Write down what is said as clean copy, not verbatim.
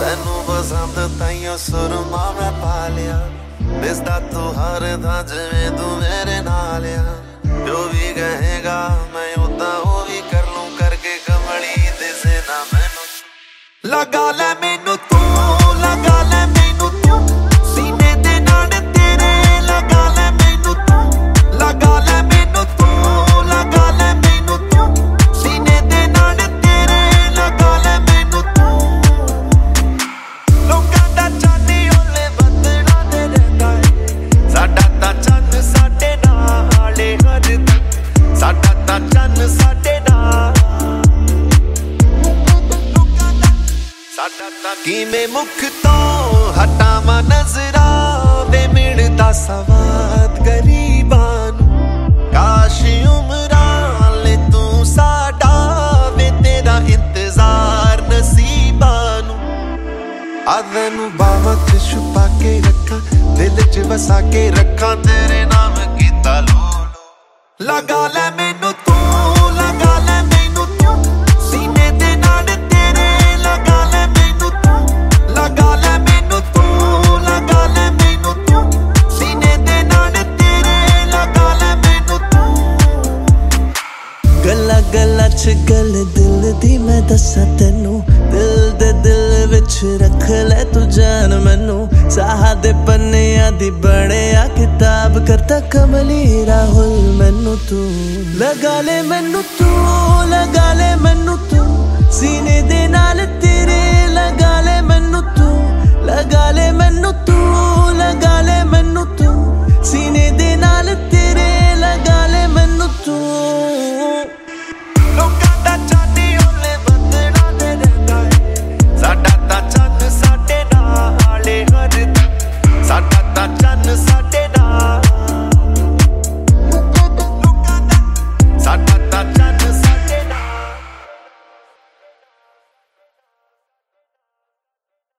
ਤੈਨੂੰ ਪਸੰਦ ਤਾਈਓ ਸੁਰਮਾ ਮੈਂ ਪਾ ਲਿਆ ਦਿਸਦਾ ਤੂੰ ਹਰ ਥਾਂ ਜਿਵੇਂ ਤੂੰ ਮੇਰੇ ਨਾਲ ਆ ਜੋ ਵੀ ਕਹੇਗਾ ਮੈਂ ਉਦਾਂ ਉਹ ਵੀ ਕਰ ਲੂੰ ਕਰਕੇ ਕਮਲੀ ਦਿਸੇ ਨਾ ਮੈਨੂੰ ਲਗਾ ਲੈ ਮੈਨੂੰ ਤੂੰ ਲਗਾ ਲੈ ਮੈਨੂੰ ਤੂੰ ਸੀਨੇ ਦੇ ਨਾਲ ਤੇਰੇ ਲਗਾ ਲੈ ਮੈਨੂੰ ਤੂੰ ਲਗਾ ਲੈ ਮੈਨੂੰ ਤੂੰ ਲਗਾ ਲੈ ਮੈਨੂੰ ਤੂੰ ਸੀਨੇ ਦੇ ਨਾਲ ਤੇਰੇ ਲਗਾ ਲੈ ਮੈਨੂੰ ਤੂੰ ਲੋਕਾਂ ਦਾ ਚਾਂਦੀ ਓਲੇ ਬੱਦਲਾਂ ਦੇ ਰਹਿੰਦਾ ਏ ਸਾਡਾ ਤਾਂ ਚੰਨ ਸਾਡੇ ਨਾਲ ਏ ਹਰ ਤੱਕ ਸਾਡਾ ਤਾਂ ਚੰਨ ਸਾਡੇ ਨਾਲ ਸਾਡਾ ਤਾਂ ਕਿਵੇਂ ਮੁੱਖ ਤੋਂ ਹਟਾਵਾਂ ਨਜ਼ਰਾਂ ਵੇ ਮਿਲਦਾ ਸਵਾਦ ਗਰੀਬਾਂ ਨੂੰ ਕਾਸ਼ ਉਮਰਾਂ ਲੈ ਤੂੰ ਸਾਡਾ ਵੇ ਤੇਰਾ ਇੰਤਜ਼ਾਰ ਨਸੀਬਾਂ ਨੂੰ ਆਦਿ ਨੂੰ ਬਾਹਾਂ 'ਚ ਛੁਪਾ ਕੇ ਰੱਖਾਂ ਦਿਲ 'ਚ ਵਸਾ ਕੇ ਰੱਖਾਂ ਤੇਰੇ ਨਾਮ ਕੀਤਾ ਲੂਲੂ ਲਗਾ ਲੈ ਮੈਨੂੰ ਤੂੰ ਲਗਾ ਲੈ ਮੈਨੂੰ ਤੂੰ ਸੀਨੇ ਦੇ ਨਾਲ ਤੇਰੇ ਲਗਾ ਲੈ ਮੈਨੂੰ ਤੂੰ ਲਗਾ ਲੈ ਮੈਨੂੰ ਤੂੰ ਲਗਾ ਲੈ ਮੈਨੂੰ ਤੂੰ ਸੀਨੇ ਦੇ ਨਾਲ ਤੇਰੇ ਲਗਾ ਲੈ ਮੈਨੂੰ ਤੂੰ ਗੱਲਾਂ ਗੱਲਾਂ 'ਚ ਗੱਲ ਦਿਲ ਦੀ ਮੈਂ ਦੱਸਾਂ ਤੈਨੂੰ ਦਿਲ ਦੇ ਦਿਲ ਵਿੱਚ ਰੱਖ ਲੈ ਤੂੰ ਜਾਨ ਮੈਨੂੰ ਸਾਹ ਦੇ ਪੰਨਿਆਂ ਦੀ ਬਣਿਆ ਕਿਤਾਬ ਕਰਤਾ ਕਮਲੀ ਰਾਹੁਲ ਮੈਨੂੰ ਤੂੰ ਲਗਾ ਲੈ ਮੈਨੂੰ ਤੂੰ ਲਗਾ ਲੈ ਮੈਨੂੰ ਤੂੰ ਸੀਨੇ ਦੇ ਨਾਲ